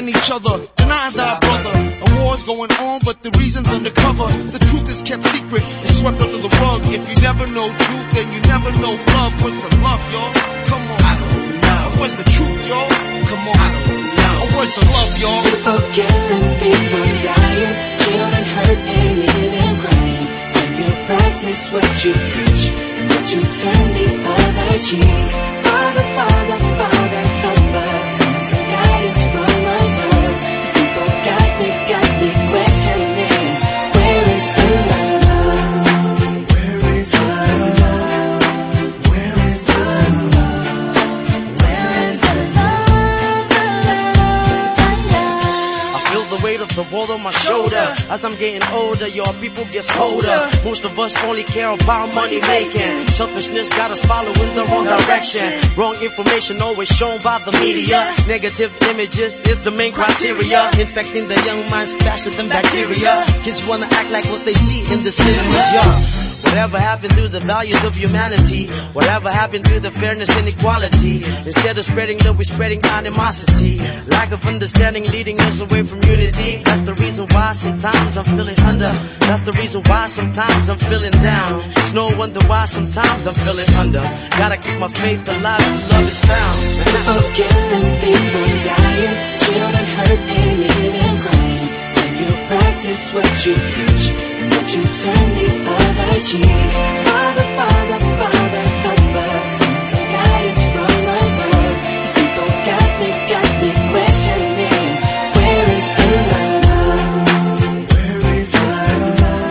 hating each other, denying that our brother. A war's going on, but the reason's undercover. The truth is kept secret, it's swept under the rug. If you never know truth, then you never know love. Where's the love, y'all? Come on. I don't know. Where's the truth, y'all? Come on. I don't know. Where's the love, y'all? People killing, people dying, children hurt and even crying. When you practice what you preach, and what you turn the other cheek. Father, Father, Father, help us. Send some guidance from above. These people got me questioning. Where is the love? Where is the love? Where is the love? Where is the love? I feel the weight of the world on my shoulder. As I'm getting older, your people gets colder. Most of us only care about money making. Selfishness got us following the wrong direction. Wrong information always shown by the media. Negative images is the main criteria. Infecting the young minds faster than bacteria. Kids wanna act like what they see in the cinemas, yeah. Whatever happened to the values of humanity? Whatever happened to the fairness and equality? Instead of spreading love, we're spreading animosity. Lack of understanding leading us away from unity. That's the reason why sometimes I'm feeling under. That's the reason why sometimes I'm feeling down. It's no wonder why sometimes I'm feeling under. Gotta keep my faith alive till love is found. People killing, people dying, children hurt and even crying. When you practice what you preach, and what you turn the other cheek.